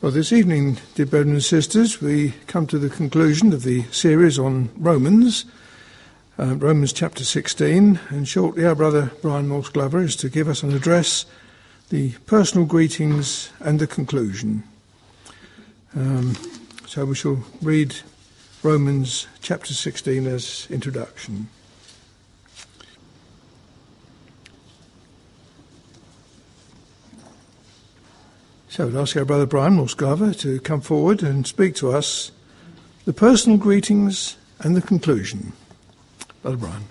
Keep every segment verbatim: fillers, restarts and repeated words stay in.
Well, this evening, dear brothers and sisters, we come to the conclusion of the series on Romans, uh, Romans chapter sixteen, and shortly our brother Brian Morse Glover is to give us an address, the personal greetings and the conclusion. Um, so we shall read Romans chapter sixteen as introduction. So I'd ask our brother Brian Morse Glover to come forward and speak to us the personal greetings and the conclusion. Brother Brian.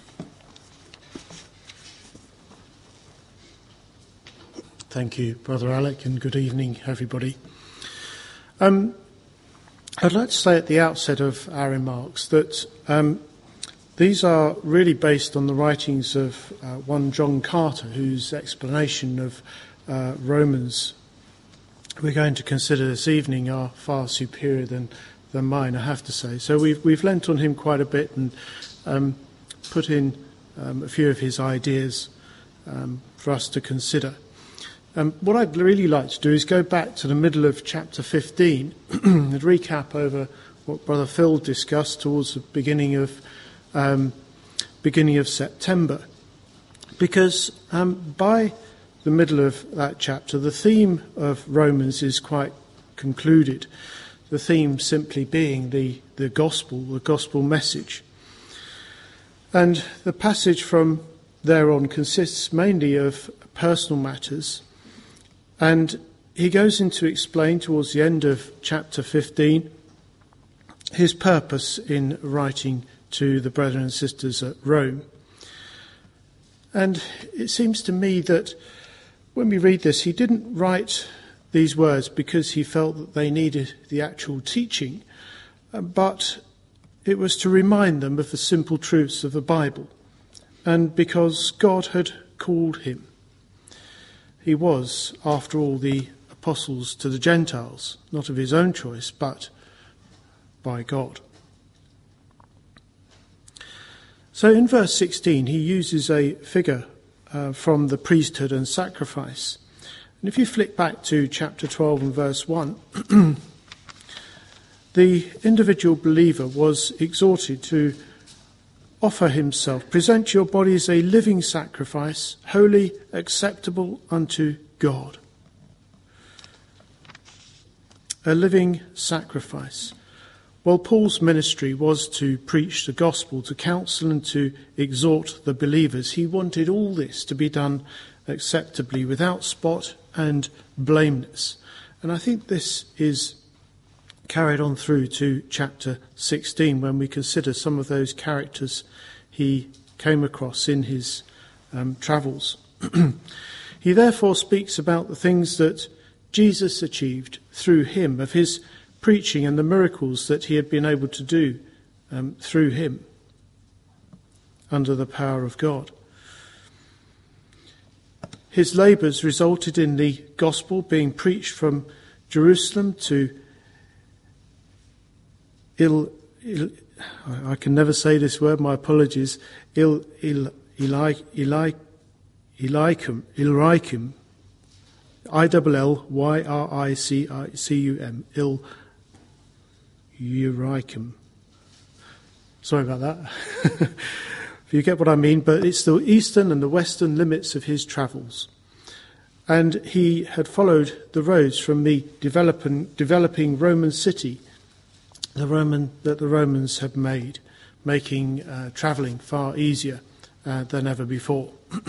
Thank you, Brother Alec, and good evening, everybody. Um, I'd like to say at the outset of our remarks that um, these are really based on the writings of uh, one John Carter, whose explanation of uh, Romans we're going to consider this evening are far superior than, than mine, I have to say. So we've we've lent on him quite a bit and um, put in um, a few of his ideas um, for us to consider. Um, what I'd really like to do is go back to the middle of chapter fifteen and recap over what Brother Phil discussed towards the beginning of um, beginning of September, because um, by the middle of that chapter, the theme of Romans is quite concluded. The theme simply being the, the gospel, the gospel message. And the passage from there on consists mainly of personal matters. And he goes in to explain towards the end of chapter fifteen his purpose in writing to the brethren and sisters at Rome. And it seems to me that when we read this, he didn't write these words because he felt that they needed the actual teaching, but it was to remind them of the simple truths of the Bible, and because God had called him. He was, after all, the apostles to the Gentiles, not of his own choice, but by God. So in verse sixteen, he uses a figure Uh, from the priesthood and sacrifice. And if you flick back to chapter twelve and verse one, the individual believer was exhorted to offer himself, present your body as a living sacrifice, holy, acceptable unto God. A living sacrifice. Well, Paul's ministry was to preach the gospel, to counsel and to exhort the believers. He wanted all this to be done acceptably, without spot and blameless. And I think this is carried on through to chapter sixteen, when we consider some of those characters he came across in his um, travels. He therefore speaks about the things that Jesus achieved through him, of his preaching and the miracles that he had been able to do um, through him under the power of God. His labours resulted in the gospel being preached from Jerusalem to Il, Il I can never say this word, my apologies, Il, Il, Eli, Eli, Illyricum, Illyricum, I L L Y R I C I C U M, Il, Illyricum. Sorry about that. If you get what I mean, but it's the eastern and the western limits of his travels. And he had followed the roads from the developing, developing Roman city, the Roman that the Romans had made, making uh, travelling far easier uh, than ever before.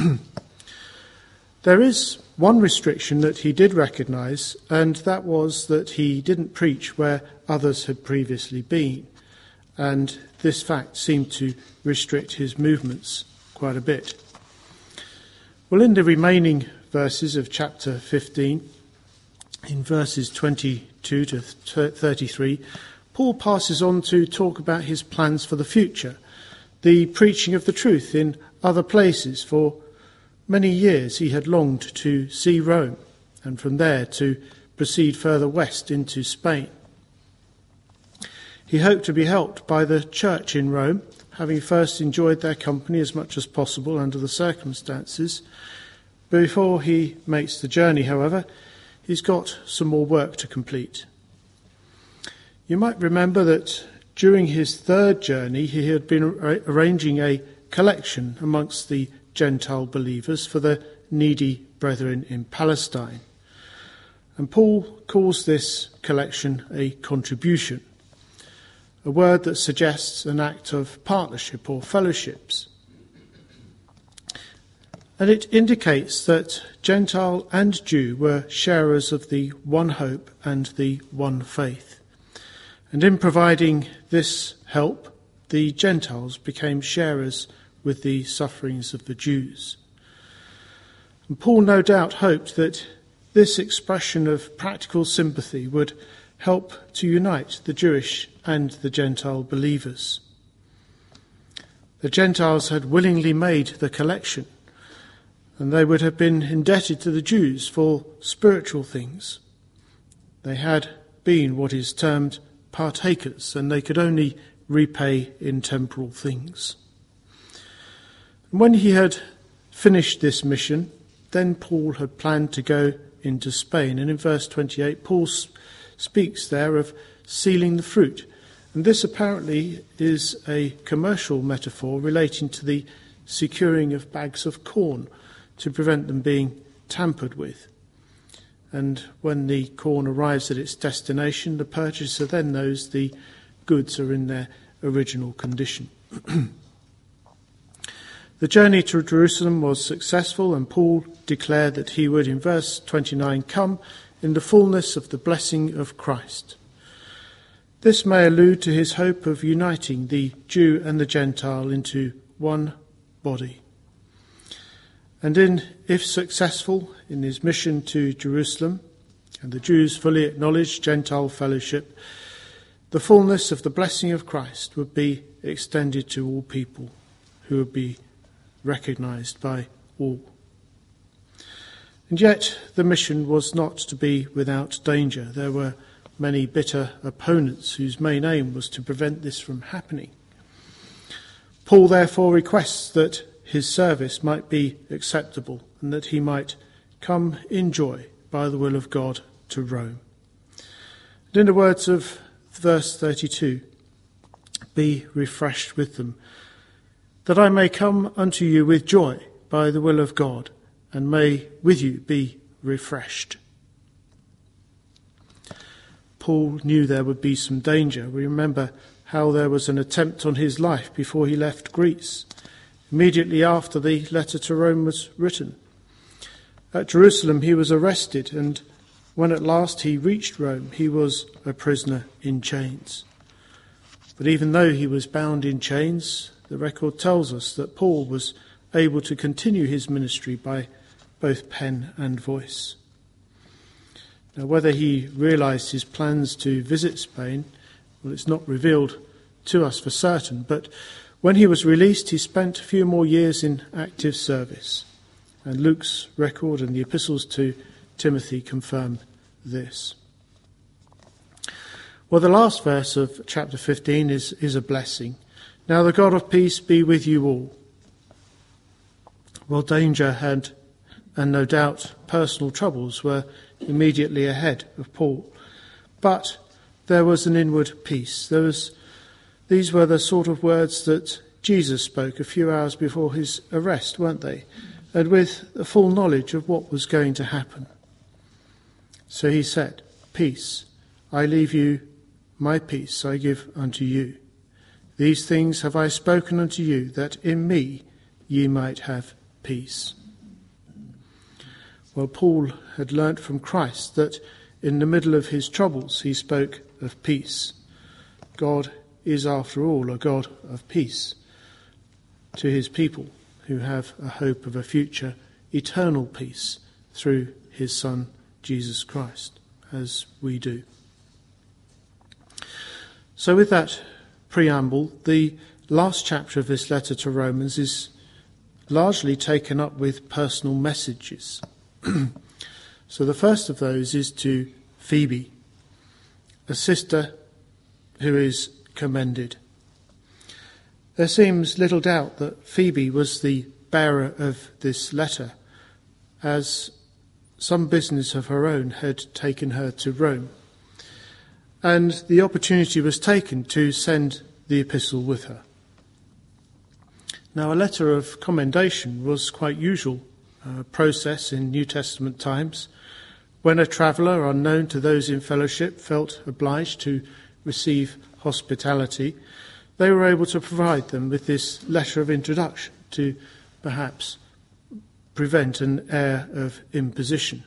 There is one restriction that he did recognise, and that was that he didn't preach where others had previously been. And this fact seemed to restrict his movements quite a bit. Well, in the remaining verses of chapter fifteen, in verses twenty-two to thirty-three, Paul passes on to talk about his plans for the future, the preaching of the truth in other places. For many years he had longed to see Rome, and from there to proceed further west into Spain. He hoped to be helped by the church in Rome, having first enjoyed their company as much as possible under the circumstances. Before he makes the journey, however, he's got some more work to complete. You might remember that during his third journey, he had been ar- arranging a collection amongst the Gentile believers for the needy brethren in Palestine. And Paul calls this collection a contribution, a word that suggests an act of partnership or fellowships. And it indicates that Gentile and Jew were sharers of the one hope and the one faith. And in providing this help, the Gentiles became sharers with the sufferings of the Jews. And Paul no doubt hoped that this expression of practical sympathy would help to unite the Jewish and the Gentile believers. The Gentiles had willingly made the collection, and they would have been indebted to the Jews for spiritual things. They had been what is termed partakers, and they could only repay in temporal things. And when he had finished this mission, then Paul had planned to go into Spain. And in verse twenty-eight, Paul speaks there of sealing the fruit. And this apparently is a commercial metaphor relating to the securing of bags of corn to prevent them being tampered with. And when the corn arrives at its destination, the purchaser then knows the goods are in their original condition. The journey to Jerusalem was successful, and Paul declared that he would, in verse twenty-nine, come in the fullness of the blessing of Christ. This may allude to his hope of uniting the Jew and the Gentile into one body. And in, if successful in his mission to Jerusalem, and the Jews fully acknowledged Gentile fellowship, the fullness of the blessing of Christ would be extended to all people, who would be recognized by all. And yet the mission was not to be without danger. There were many bitter opponents whose main aim was to prevent this from happening. Paul therefore requests that his service might be acceptable and that he might come in joy by the will of God to Rome. And in the words of verse thirty-two, be refreshed with them, that I may come unto you with joy by the will of God, and may with you be refreshed. Paul knew there would be some danger. We remember how there was an attempt on his life before he left Greece, immediately after the letter to Rome was written. At Jerusalem he was arrested, and when at last he reached Rome, he was a prisoner in chains. But even though he was bound in chains, the record tells us that Paul was able to continue his ministry by both pen and voice. Now, whether he realised his plans to visit Spain, well, it's not revealed to us for certain, but when he was released, he spent a few more years in active service. And Luke's record and the epistles to Timothy confirm this. Well, the last verse of chapter fifteen is, is a blessing. Now the God of peace be with you all. Well, danger had, and no doubt personal troubles were immediately ahead of Paul. But there was an inward peace. There was, these were the sort of words that Jesus spoke a few hours before his arrest, weren't they? And with a full knowledge of what was going to happen. So he said, peace, I leave you, my peace I give unto you. These things have I spoken unto you, that in me ye might have peace. Well, Paul had learnt from Christ that in the middle of his troubles he spoke of peace. God is, after all, a God of peace to his people who have a hope of a future eternal peace through his Son, Jesus Christ, as we do. So with that preamble, the last chapter of this letter to Romans is largely taken up with personal messages. So the first of those is to Phoebe, a sister who is commended. There seems little doubt that Phoebe was the bearer of this letter, as some business of her own had taken her to Rome, and the opportunity was taken to send the epistle with her. Now, a letter of commendation was quite usual uh, process in New Testament times. When a traveller unknown to those in fellowship felt obliged to receive hospitality, they were able to provide them with this letter of introduction to perhaps prevent an air of imposition.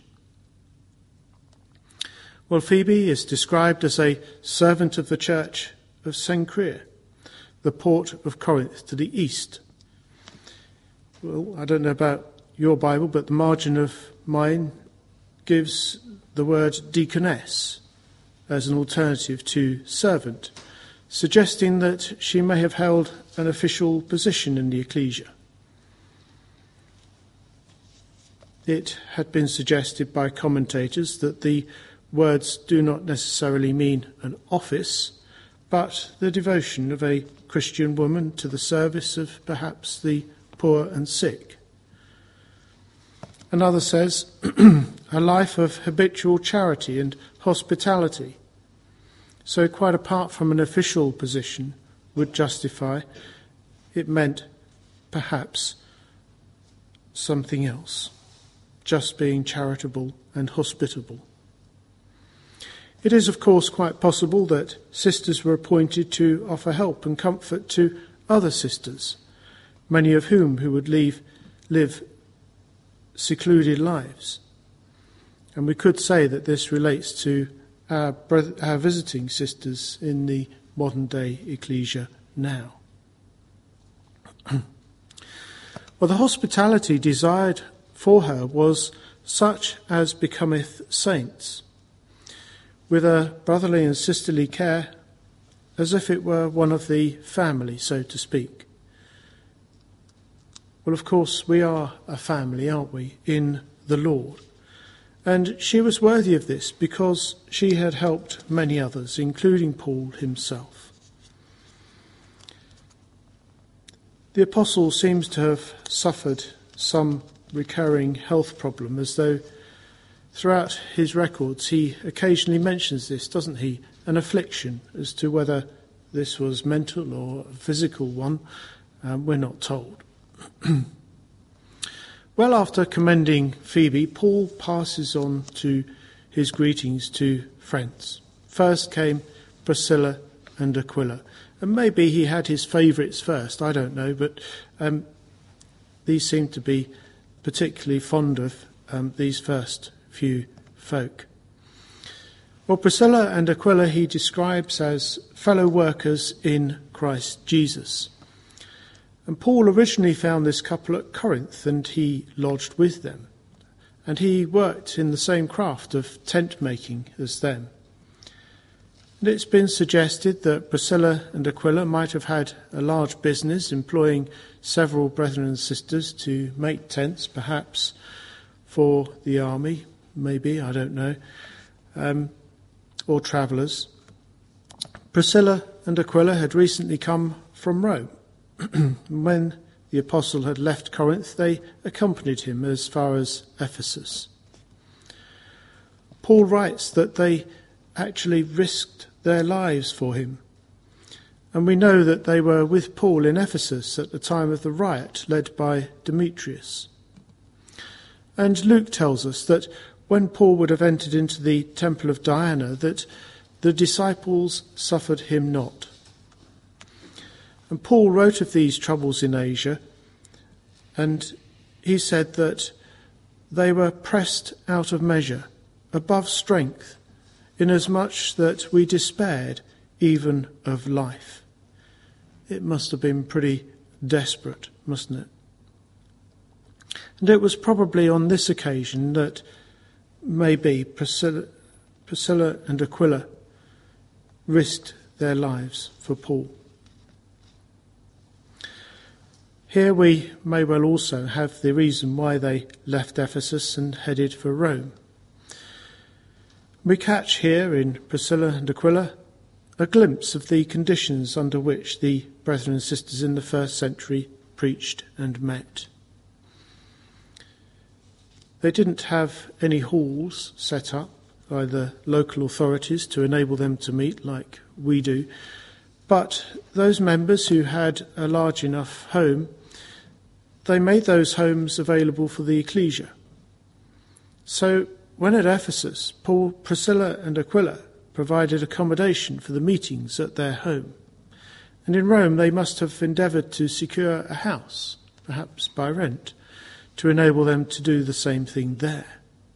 Well, Phoebe is described as a servant of the church of Cenchrea, the port of Corinth to the east. Well, I don't know about your Bible, but the margin of mine gives the word deaconess as an alternative to servant, suggesting that she may have held an official position in the ecclesia. It had been suggested by commentators that the words do not necessarily mean an office, but the devotion of a Christian woman to the service of perhaps the poor and sick. Another says, a life of habitual charity and hospitality. So quite apart from an official position would justify, it meant perhaps something else, just being charitable and hospitable. It is, of course, quite possible that sisters were appointed to offer help and comfort to other sisters, many of whom who would leave, live secluded lives. And we could say that this relates to our, our visiting sisters in the modern-day ecclesia now. Well, the hospitality desired for her was such as becometh saints, with a brotherly and sisterly care, as if it were one of the family, so to speak. Well, of course, we are a family, aren't we, in the Lord? And she was worthy of this because she had helped many others, including Paul himself. The apostle seems to have suffered some recurring health problem, as though throughout his records he occasionally mentions this, doesn't he? An affliction. As to whether this was mental or a physical one, um, we're not told. Well, after commending Phoebe, Paul passes on to his greetings to friends. First came Priscilla and Aquila. And maybe he had his favourites first, I don't know, but um, these seem to be particularly fond of um, these first few folk. Well, Priscilla and Aquila he describes as fellow workers in Christ Jesus. And Paul originally found this couple at Corinth, and he lodged with them. And he worked in the same craft of tent making as them. And it's been suggested that Priscilla and Aquila might have had a large business employing several brethren and sisters to make tents, perhaps for the army, maybe, I don't know, um, or travellers. Priscilla and Aquila had recently come from Rome. When the apostle had left Corinth, they accompanied him as far as Ephesus. Paul writes that they actually risked their lives for him. And we know that they were with Paul in Ephesus at the time of the riot led by Demetrius. And Luke tells us that when Paul would have entered into the temple of Diana, that the disciples suffered him not. And Paul wrote of these troubles in Asia, and he said that they were pressed out of measure, above strength, inasmuch that we despaired even of life. It must have been pretty desperate, mustn't it? And it was probably on this occasion that maybe Priscilla, Priscilla and Aquila risked their lives for Paul. Here we may well also have the reason why they left Ephesus and headed for Rome. We catch here in Priscilla and Aquila a glimpse of the conditions under which the brethren and sisters in the first century preached and met. They didn't have any halls set up by the local authorities to enable them to meet like we do. But those members who had a large enough home, they made those homes available for the ecclesia. So when at Ephesus, Paul, Priscilla and Aquila provided accommodation for the meetings at their home. And in Rome they must have endeavoured to secure a house, perhaps by rent, to enable them to do the same thing there.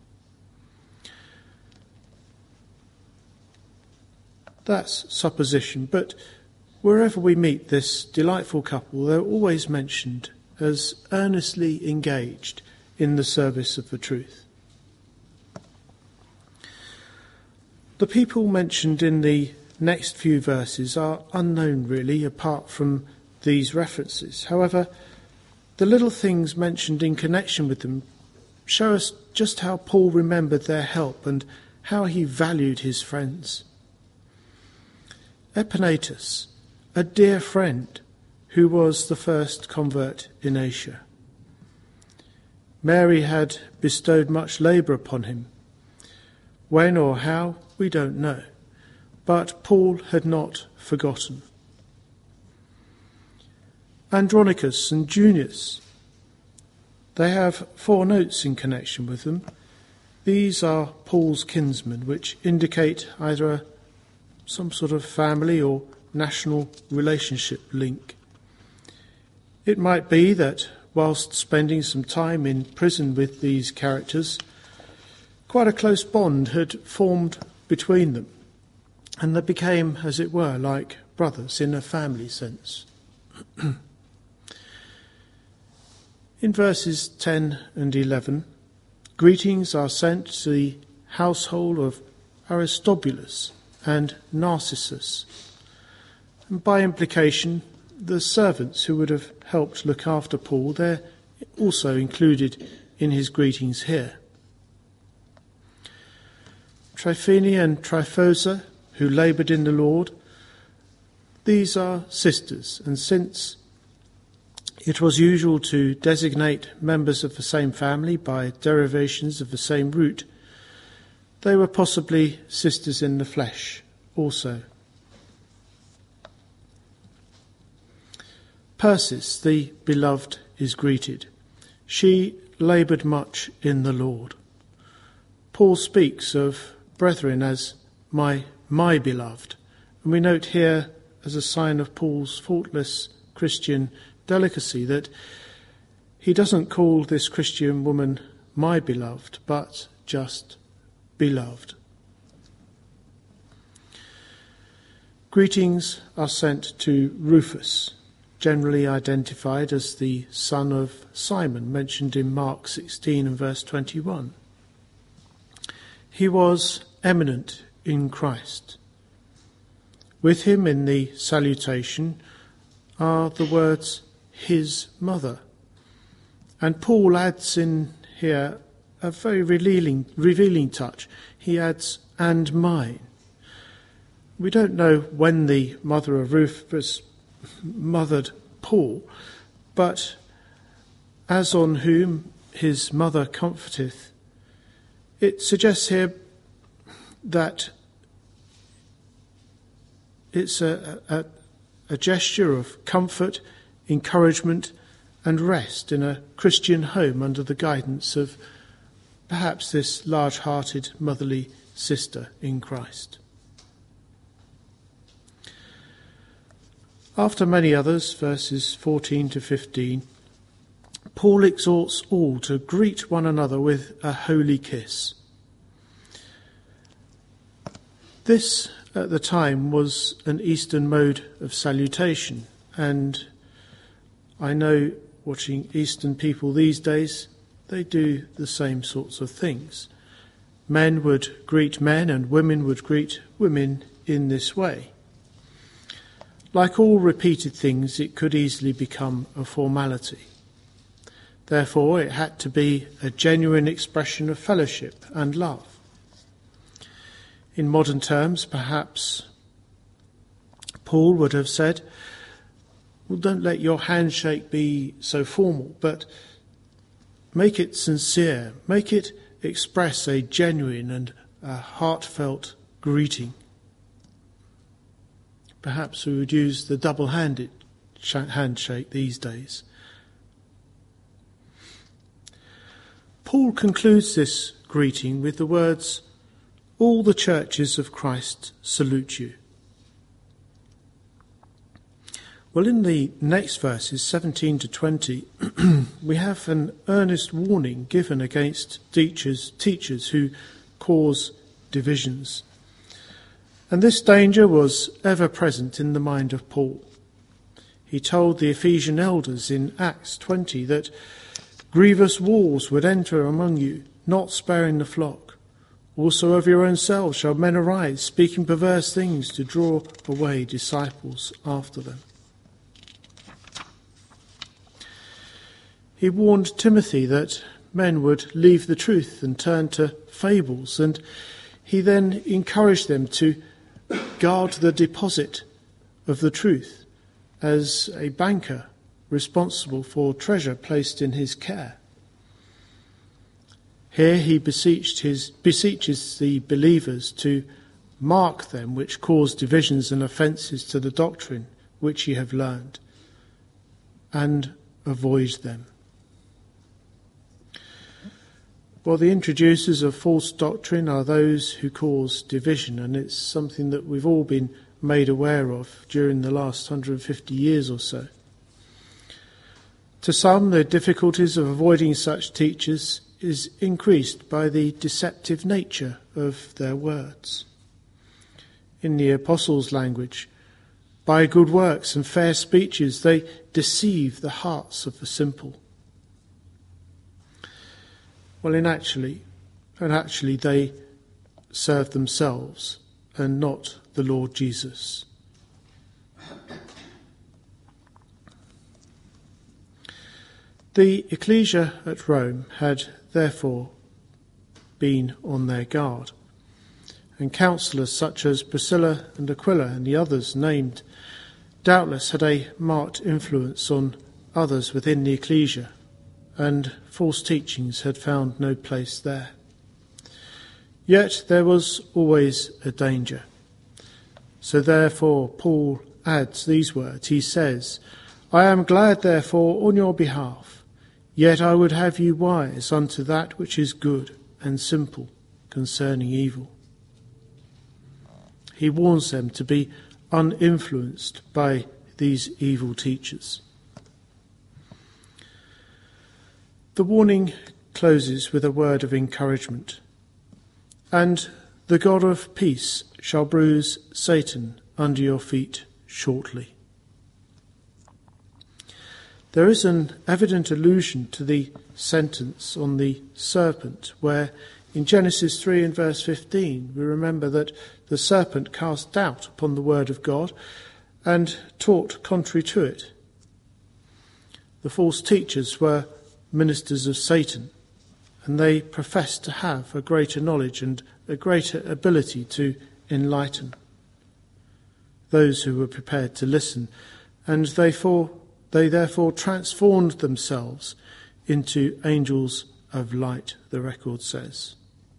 That's supposition, but wherever we meet this delightful couple, they're always mentioned as earnestly engaged in the service of the truth. The people mentioned in the next few verses are unknown really, apart from these references. However, the little things mentioned in connection with them show us just how Paul remembered their help and how he valued his friends. Epaenetus, a dear friend who was the first convert in Asia. Mary had bestowed much labour upon him. When or how, we don't know, but Paul had not forgotten. Andronicus and Junius, they have four notes in connection with them. These are Paul's kinsmen, which indicate either a, some sort of family or national relationship link. It might be that whilst spending some time in prison with these characters, quite a close bond had formed between them, and they became, as it were, like brothers in a family sense. In verses ten and eleven, greetings are sent to the household of Aristobulus and Narcissus, and by implication, the servants who would have helped look after Paul, they're also included in his greetings here. Tryphena and Tryphosa, who laboured in the Lord, these are sisters, and since it was usual to designate members of the same family by derivations of the same root, they were possibly sisters in the flesh also. Persis, the beloved, is greeted. She laboured much in the Lord. Paul speaks of brethren as my my beloved, and we note here as a sign of Paul's faultless Christian delicacy that he doesn't call this Christian woman my beloved, but just beloved. Greetings are sent to Rufus, generally identified as the son of Simon, mentioned in Mark sixteen and verse twenty-one. He was eminent in Christ. With him in the salutation are the words, his mother. And Paul adds in here a very revealing, revealing touch. He adds, and mine. We don't know when the mother of Rufus mothered Paul, but as on whom his mother comforteth, it suggests here that it's a, a, a gesture of comfort, encouragement and rest in a Christian home under the guidance of perhaps this large-hearted motherly sister in Christ. After many others, verses fourteen to fifteen, Paul exhorts all to greet one another with a holy kiss. This, at the time, was an Eastern mode of salutation, and I know, watching Eastern people these days, they do the same sorts of things. Men would greet men and women would greet women in this way. Like all repeated things, it could easily become a formality. Therefore, it had to be a genuine expression of fellowship and love. In modern terms, perhaps Paul would have said, well, don't let your handshake be so formal, but make it sincere, make it express a genuine and a heartfelt greeting. Perhaps we would use the double-handed handshake these days. Paul concludes this greeting with the words, "All the churches of Christ salute you." Well, in the next verses, seventeen to twenty, we have an earnest warning given against teachers, teachers who cause divisions. And this danger was ever present in the mind of Paul. He told the Ephesian elders in Acts twenty that grievous wolves would enter among you, not sparing the flock. Also of your own selves shall men arise, speaking perverse things to draw away disciples after them. He warned Timothy that men would leave the truth and turn to fables, and he then encouraged them to guard the deposit of the truth as a banker responsible for treasure placed in his care. Here he beseeched his, beseeches the believers to mark them which cause divisions and offences to the doctrine which ye have learned, and avoid them. Well, the introducers of false doctrine are those who cause division, and it's something that we've all been made aware of during the last one hundred fifty years or so. To some, the difficulties of avoiding such teachers is increased by the deceptive nature of their words. In the apostles' language, by good works and fair speeches they deceive the hearts of the simple. Well, in actually, and actually they serve themselves and not the Lord Jesus. The ecclesia at Rome had therefore been on their guard, and counsellors such as Priscilla and Aquila and the others named doubtless had a marked influence on others within the ecclesia, and false teachings had found no place there. Yet there was always a danger. So therefore Paul adds these words. He says, "I am glad therefore on your behalf, yet I would have you wise unto that which is good and simple concerning evil." He warns them to be uninfluenced by these evil teachers. The warning closes with a word of encouragement. "And the God of peace shall bruise Satan under your feet shortly." There is an evident allusion to the sentence on the serpent, where in Genesis three and verse fifteen we remember that the serpent cast doubt upon the word of God and taught contrary to it. The false teachers were ministers of Satan, and they professed to have a greater knowledge and a greater ability to enlighten those who were prepared to listen, and therefore they therefore transformed themselves into angels of light, the record says.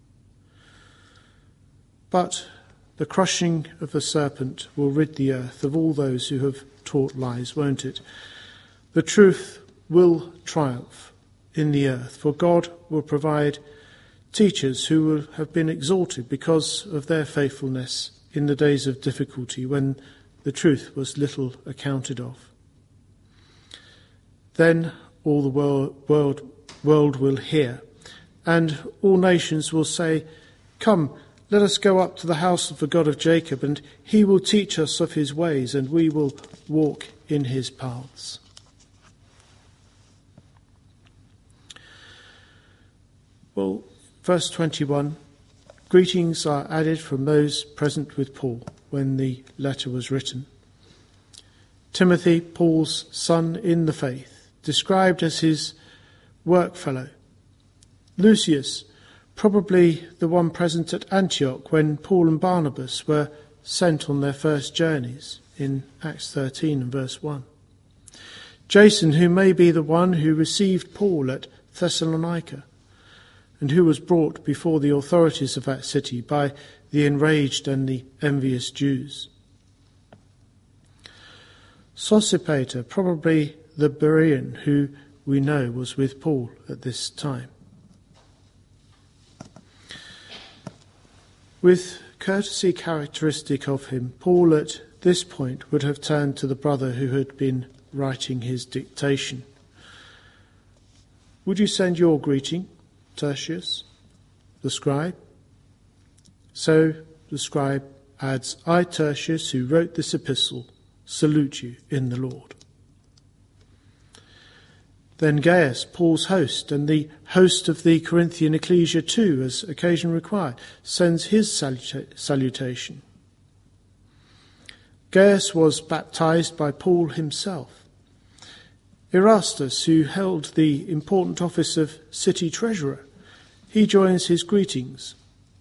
But the crushing of the serpent will rid the earth of all those who have taught lies, won't it? The truth will triumph in the earth, for God will provide teachers who will have been exalted because of their faithfulness in the days of difficulty when the truth was little accounted of. Then all the world, world, world will hear, and all nations will say, "Come, let us go up to the house of the God of Jacob, and he will teach us of his ways, and we will walk in his paths." Well, verse twenty-one, greetings are added from those present with Paul when the letter was written. Timothy, Paul's son in the faith, described as his workfellow. Lucius, probably the one present at Antioch when Paul and Barnabas were sent on their first journeys in Acts thirteen and verse one. Jason, who may be the one who received Paul at Thessalonica, and who was brought before the authorities of that city by the enraged and the envious Jews. Sosipater, probably the Berean, who we know was with Paul at this time. With courtesy characteristic of him, Paul at this point would have turned to the brother who had been writing his dictation. "Would you send your greeting, Tertius, the scribe?" So the scribe adds, "I, Tertius, who wrote this epistle, salute you in the Lord." Then Gaius, Paul's host, and the host of the Corinthian ecclesia too, as occasion required, sends his saluta- salutation. Gaius was baptized by Paul himself. Erastus, who held the important office of city treasurer, he joins his greetings.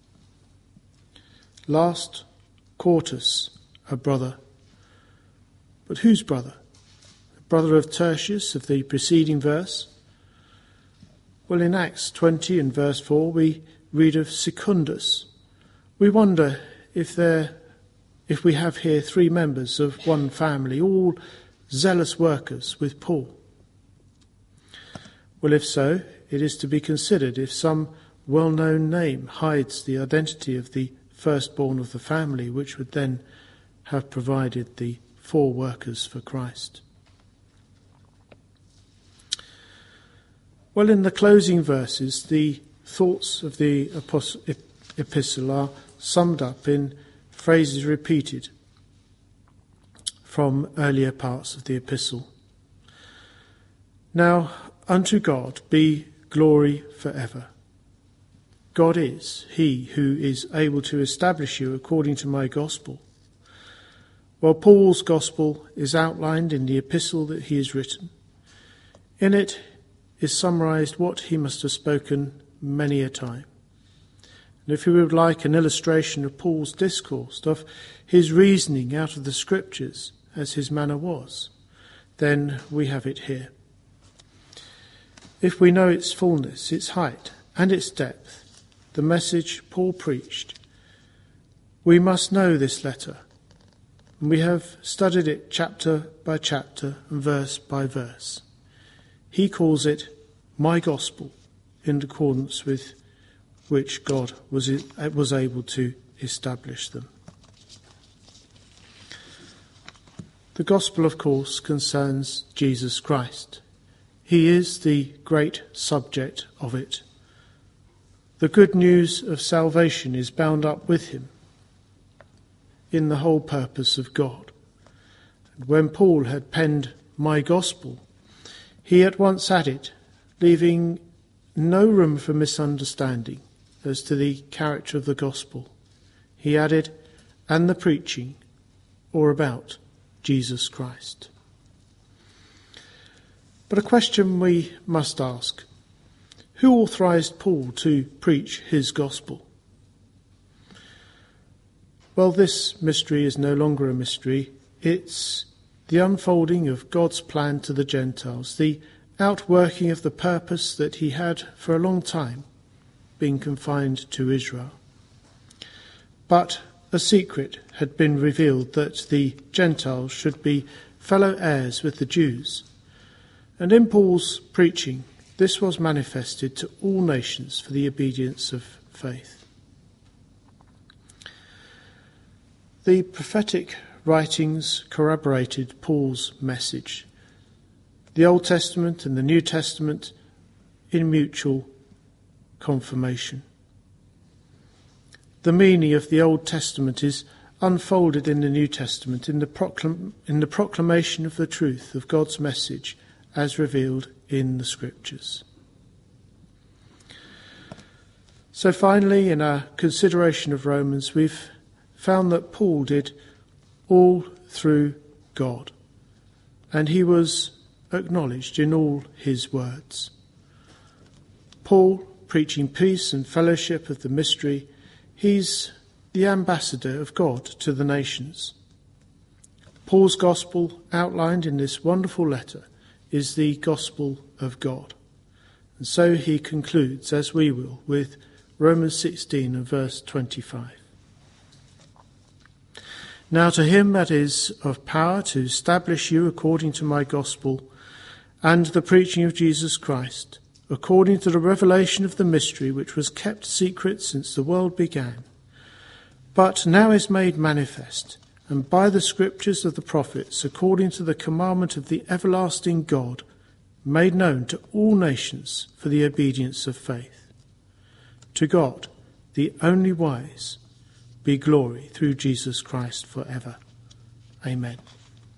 Last, Quartus, a brother. But whose brother? Brother of Tertius of the preceding verse? Well, in Acts twenty and verse four we read of Secundus. We wonder if there, if we have here three members of one family, all zealous workers with Paul. Well, if so, it is to be considered if some well-known name hides the identity of the firstborn of the family, which would then have provided the four workers for Christ. Well, in the closing verses, the thoughts of the epistle are summed up in phrases repeated from earlier parts of the epistle. Now, unto God be glory forever. God is he who is able to establish you according to my gospel. Well, Paul's gospel is outlined in the epistle that he has written. In it is summarized what he must have spoken many a time. And if you would like an illustration of Paul's discourse, of his reasoning out of the scriptures, as his manner was, then we have it here. If we know its fullness, its height, and its depth, the message Paul preached, we must know this letter. And we have studied it chapter by chapter and verse by verse. He calls it my gospel, in accordance with which God was, was able to establish them. The gospel, of course, concerns Jesus Christ. He is the great subject of it. The good news of salvation is bound up with him in the whole purpose of God. And when Paul had penned my gospel, he at once added, leaving no room for misunderstanding as to the character of the gospel, he added, and the preaching, or about Jesus Christ. But a question we must ask: who authorized Paul to preach his gospel? Well, this mystery is no longer a mystery. It's the unfolding of God's plan to the Gentiles, the outworking of the purpose that he had for a long time been confined to Israel. But a secret had been revealed, that the Gentiles should be fellow heirs with the Jews. And in Paul's preaching, this was manifested to all nations for the obedience of faith. The prophetic writings corroborated Paul's message. The Old Testament and the New Testament in mutual confirmation. The meaning of the Old Testament is unfolded in the New Testament in the, proclam- in the proclamation of the truth of God's message as revealed in the Scriptures. So finally, in our consideration of Romans, we've found that Paul did all through God, and he was acknowledged in all his words. Paul, preaching peace and fellowship of the mystery, he's the ambassador of God to the nations. Paul's gospel, outlined in this wonderful letter, is the gospel of God. And so he concludes, as we will, with Romans sixteen and verse twenty-five. Now to him that is of power to establish you according to my gospel and the preaching of Jesus Christ, according to the revelation of the mystery which was kept secret since the world began, but now is made manifest, and by the scriptures of the prophets, according to the commandment of the everlasting God, made known to all nations for the obedience of faith. To God, the only wise, be glory through Jesus Christ forever. Amen.